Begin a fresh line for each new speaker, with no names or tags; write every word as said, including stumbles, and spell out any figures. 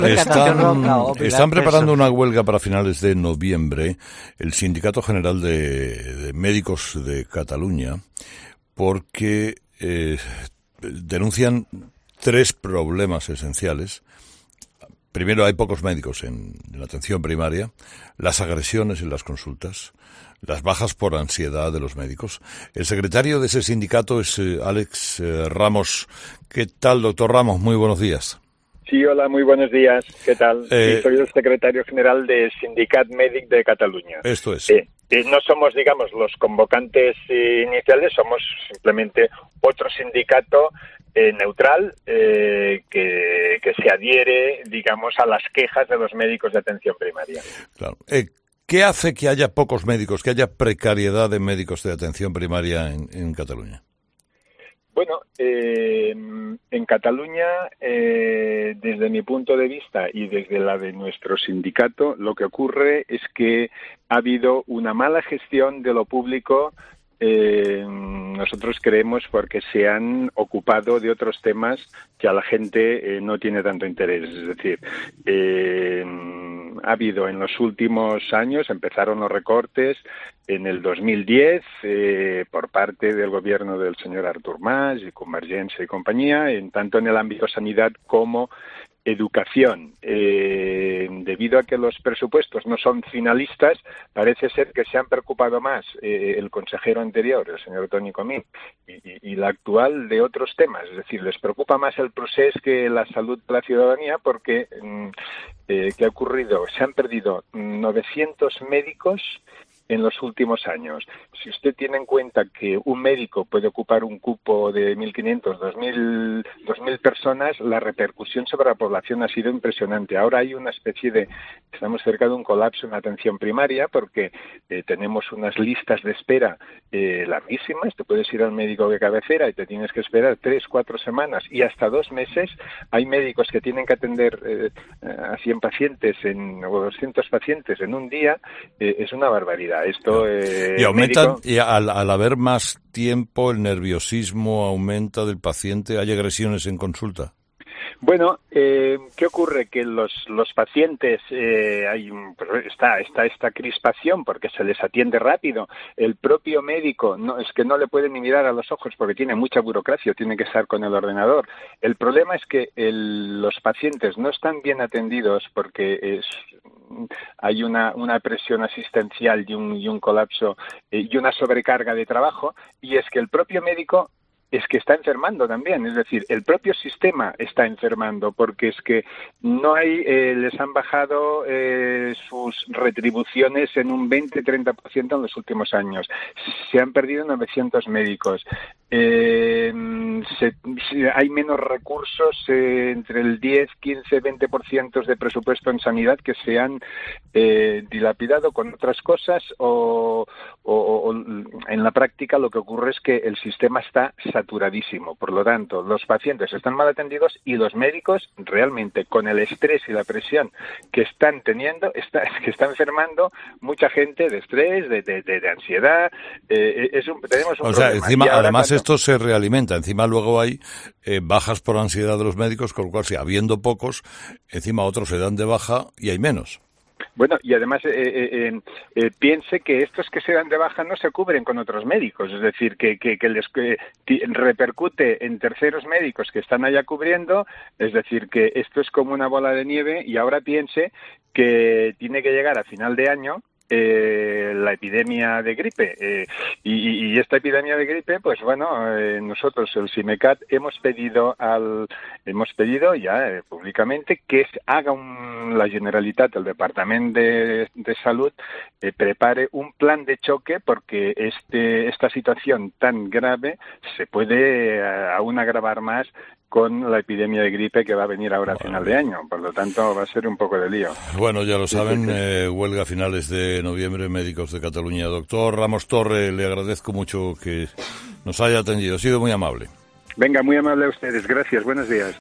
Están, están preparando una huelga para finales de noviembre el Sindicato General de, de Médicos de Cataluña porque eh, denuncian tres problemas esenciales. Primero, hay pocos médicos en, en la atención primaria, las agresiones en las consultas, las bajas por ansiedad de los médicos. El secretario de ese sindicato es eh, Àlex eh, Ramos. ¿Qué tal, doctor Ramos? Muy buenos días.
Sí, hola, muy buenos días. ¿Qué tal?
Eh,
sí, soy el secretario general de Sindicat Mèdic de Cataluña.
Esto es.
Eh, eh, no somos, digamos, los convocantes eh, iniciales, somos simplemente otro sindicato eh, neutral eh, que, que se adhiere, digamos, a las quejas de los médicos de atención primaria.
Claro. Eh, ¿Qué hace que haya pocos médicos, que haya precariedad de médicos de atención primaria en, en Cataluña?
Bueno, eh, en Cataluña, eh, desde mi punto de vista y desde la de nuestro sindicato, lo que ocurre es que ha habido una mala gestión de lo público. Eh, nosotros creemos porque se han ocupado de otros temas que a la gente eh, no tiene tanto interés. Es decir, eh, ha habido en los últimos años, empezaron los recortes en el dos mil diez eh, por parte del gobierno del señor Artur Mas y Convergencia y compañía, en tanto en el ámbito sanidad como educación. Eh, debido a que los presupuestos no son finalistas, parece ser que se han preocupado más eh, el consejero anterior, el señor Toni Comín, y, y, y la actual de otros temas. Es decir, les preocupa más el procés que la salud de la ciudadanía porque, eh, ¿qué ha ocurrido? Se han perdido novecientos médicos en los últimos años. Si usted tiene en cuenta que un médico puede ocupar un cupo de mil quinientos, dos mil personas, la repercusión sobre la población ha sido impresionante. Ahora hay una especie de, estamos cerca de un colapso en la atención primaria porque eh, tenemos unas listas de espera eh, larguísimas. Te puedes ir al médico de cabecera y te tienes que esperar tres, cuatro semanas y hasta dos meses. Hay médicos que tienen que atender eh, a cien pacientes en, o doscientos pacientes en un día. Eh, es una barbaridad. Esto, eh,
y aumentan,
médico...
y al, al haber más tiempo, el nerviosismo aumenta del paciente. ¿Hay agresiones en consulta?
Bueno, eh, ¿qué ocurre? Que los, los pacientes, eh, hay un, está, está esta crispación porque se les atiende rápido. El propio médico no es que no le puede ni mirar a los ojos porque tiene mucha burocracia, tiene que estar con el ordenador. El problema es que el, los pacientes no están bien atendidos porque es... hay una, una presión asistencial y un, y un colapso eh, y una sobrecarga de trabajo, y es que el propio médico es que está enfermando también, es decir, el propio sistema está enfermando porque es que no hay, eh, les han bajado eh, sus retribuciones en un veinte a treinta por ciento en los últimos años. Se han perdido novecientos médicos. Eh, se, se, hay menos recursos, eh, entre el diez, quince, veinte por ciento de presupuesto en sanidad que se han eh, dilapidado con otras cosas o, o, o en la práctica lo que ocurre es que el sistema está saturadísimo. Por lo tanto, los pacientes están mal atendidos y los médicos realmente con el estrés y la presión que están teniendo, está, que está enfermando mucha gente de estrés, de, de, de, de ansiedad. Eh, es un, tenemos un
o sea,
problema.
encima, además
tanto...
esto se realimenta. Encima luego hay eh, bajas por ansiedad de los médicos, con lo cual, si habiendo pocos, encima otros se dan de baja y hay menos.
Bueno, y además eh, eh, eh, piense que estos que se dan de baja no se cubren con otros médicos, es decir, que, que, que les que repercute en terceros médicos que están allá cubriendo, es decir, que esto es como una bola de nieve y ahora piense que tiene que llegar a final de año Eh, la epidemia de gripe eh, y, y esta epidemia de gripe, pues bueno, eh, nosotros el SIMECAT hemos pedido al hemos pedido ya eh, públicamente que haga un, la Generalitat, el Departamento de, de Salud, eh, prepare un plan de choque porque este esta situación tan grave se puede eh, aún agravar más con la epidemia de gripe que va a venir ahora a final de año. Por lo tanto, va a ser un poco de lío.
Bueno, ya lo saben, eh, huelga a finales de noviembre, Médicos de Cataluña. Doctor Ramos Torre, le agradezco mucho que nos haya atendido. Ha sido muy amable.
Venga, muy amable a ustedes. Gracias. Buenos días.